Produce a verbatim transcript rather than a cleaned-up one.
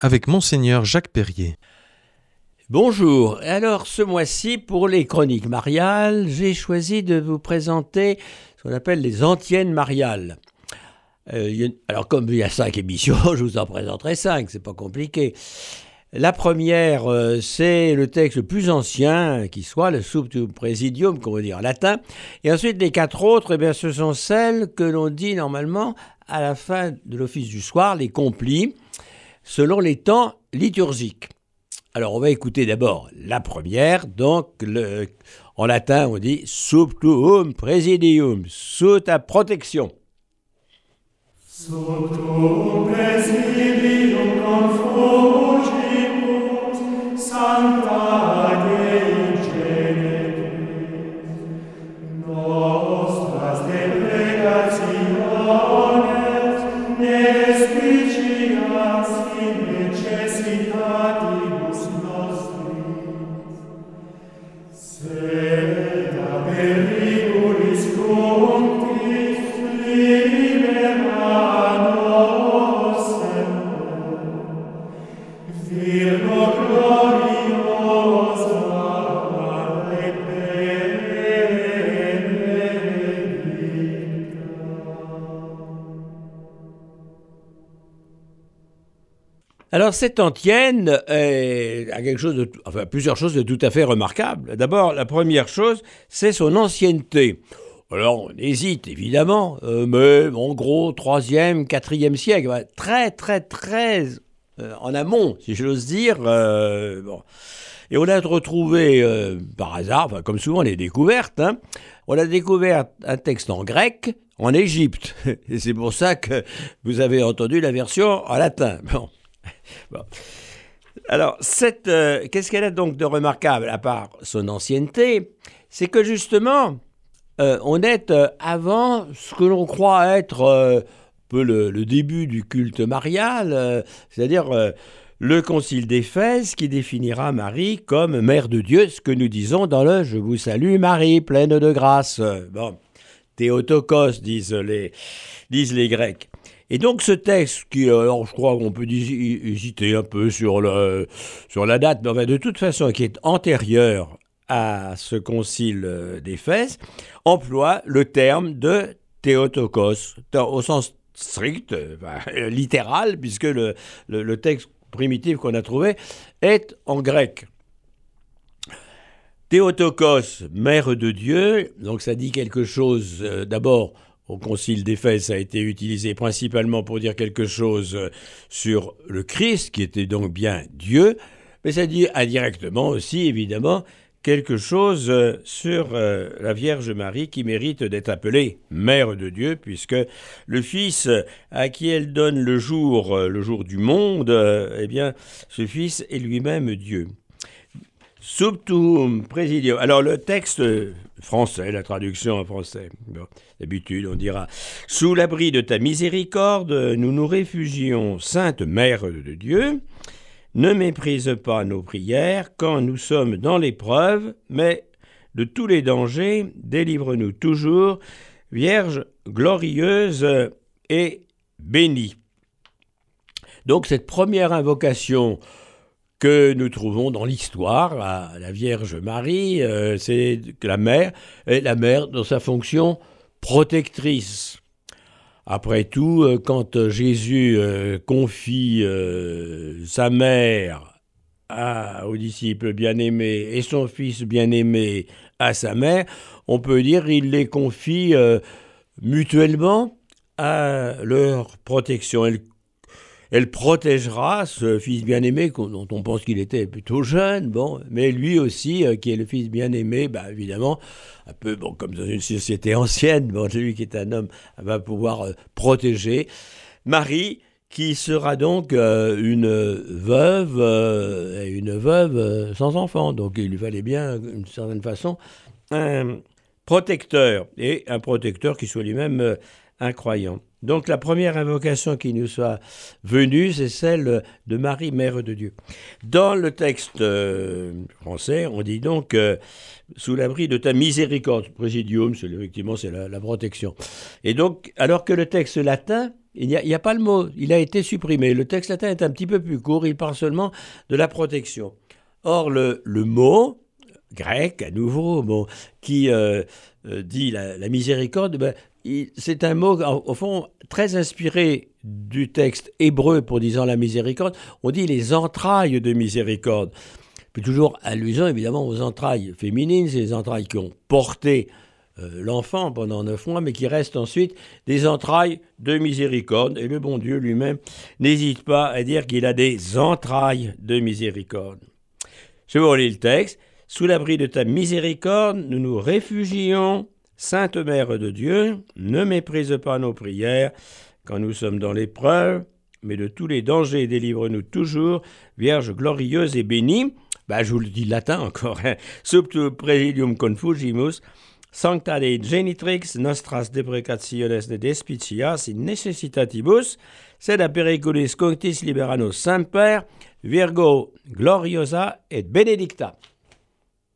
avec Monseigneur Jacques Perrier. Bonjour, alors ce mois-ci pour les chroniques mariales, j'ai choisi de vous présenter ce qu'on appelle les antiennes mariales. Euh, alors comme il y a cinq émissions, je vous en présenterai cinq, c'est pas compliqué. La première, euh, c'est le texte le plus ancien qui soit, le Subtum Praesidium, qu'on veut dire en latin. Et ensuite, les quatre autres, eh bien, ce sont celles que l'on dit normalement à la fin de l'office du soir, les complis, selon les temps liturgiques. Alors, on va écouter d'abord la première. Donc, le, en latin, on dit Subtum Praesidium, sous ta protection. Subtum Praesidium confugibus, Sancta Dei genitus, nostras deprecationes, nespicias in necessitatibus nostris, sed a periculis cunctis libera nos semper, Virgo gloriosa et benedicta. Alors, cette antienne est, a quelque chose de, enfin, plusieurs choses de tout à fait remarquables. D'abord, la première chose, c'est son ancienneté. Alors, on hésite, évidemment, euh, mais en gros, troisième, quatrième siècle, ouais, très, très, très euh, en amont, si j'ose dire. Euh, bon. Et on a retrouvé, euh, par hasard, enfin, comme souvent les découvertes, hein, on a découvert un texte en grec, en Égypte. Et c'est pour ça que vous avez entendu la version en latin. Bon. Bon. Alors, cette, euh, qu'est-ce qu'elle a donc de remarquable, à part son ancienneté? C'est que justement, euh, on est euh, avant ce que l'on croit être euh, un peu le, le début du culte marial, euh, c'est-à-dire euh, le concile d'Éphèse qui définira Marie comme mère de Dieu, ce que nous disons dans le « Je vous salue Marie, pleine de grâce ». Bon, Théotokos, disent les, disent les Grecs. Et donc ce texte, qui, alors je crois qu'on peut hésiter un peu sur, le, sur la date, mais enfin, de toute façon qui est antérieur à ce concile d'Éphèse, emploie le terme de Théotokos, au sens strict, enfin, littéral, puisque le, le, le texte primitif qu'on a trouvé est en grec. Théotokos, mère de Dieu, donc ça dit quelque chose euh, d'abord. Au concile d'Éphèse, ça a été utilisé principalement pour dire quelque chose sur le Christ, qui était donc bien Dieu, mais ça dit indirectement aussi, évidemment, quelque chose sur euh, la Vierge Marie qui mérite d'être appelée Mère de Dieu, puisque le Fils à qui elle donne le jour, le jour du monde, euh, eh bien, ce Fils est lui-même Dieu. Subtum Praesidium. Alors le texte français, la traduction en français, bon, d'habitude on dira « Sous l'abri de ta miséricorde, nous nous réfugions, Sainte Mère de Dieu. Ne méprise pas nos prières quand nous sommes dans l'épreuve, mais de tous les dangers, délivre-nous toujours, Vierge glorieuse et bénie. » Donc cette première invocation que nous trouvons dans l'histoire, la, la Vierge Marie, euh, c'est la mère, et la mère dans sa fonction protectrice. Après tout, euh, quand Jésus euh, confie euh, sa mère à, aux disciples bien-aimés et son fils bien-aimé à sa mère, on peut dire qu'il les confie euh, mutuellement à leur protection. Elle Elle protégera ce fils bien-aimé dont on pense qu'il était plutôt jeune, bon, mais lui aussi, euh, qui est le fils bien-aimé, bah, évidemment, un peu bon, comme dans une société ancienne, bon, celui qui est un homme va pouvoir euh, protéger Marie, qui sera donc euh, une veuve, euh, une veuve euh, sans enfant. Donc il lui fallait bien, d'une certaine façon, un protecteur, et un protecteur qui soit lui-même euh, un croyant. Donc la première invocation qui nous soit venue, c'est celle de Marie, Mère de Dieu. Dans le texte euh, français, on dit donc euh, « sous l'abri de ta miséricorde ». Praesidium, c'est, effectivement, c'est la, la protection. Et donc, alors que le texte latin Il n'y a, il n'y a pas le mot, il a été supprimé. Le texte latin est un petit peu plus court, il parle seulement de la protection. Or, le, le mot grec, à nouveau, bon, qui euh, euh, dit la, la miséricorde, ben, il, c'est un mot, au, au fond, très inspiré du texte hébreu pour disant la miséricorde. On dit les entrailles de miséricorde. Puis toujours allusion, évidemment, aux entrailles féminines, c'est les entrailles qui ont porté euh, l'enfant pendant neuf mois, mais qui restent ensuite des entrailles de miséricorde. Et le bon Dieu lui-même n'hésite pas à dire qu'il a des entrailles de miséricorde. Je vous relis le texte. Sous l'abri de ta miséricorde, nous nous réfugions. Sainte Mère de Dieu, ne méprise pas nos prières quand nous sommes dans l'épreuve, mais de tous les dangers, délivre-nous toujours, Vierge glorieuse et bénie. Ben, je vous le dis latin encore. Hein. Subtu presidium confugimus, sancta Dei genitrix, nostras deprecationes de despicias in necessitatibus, sed a periculis conctis liberanos semper, Virgo gloriosa et benedicta.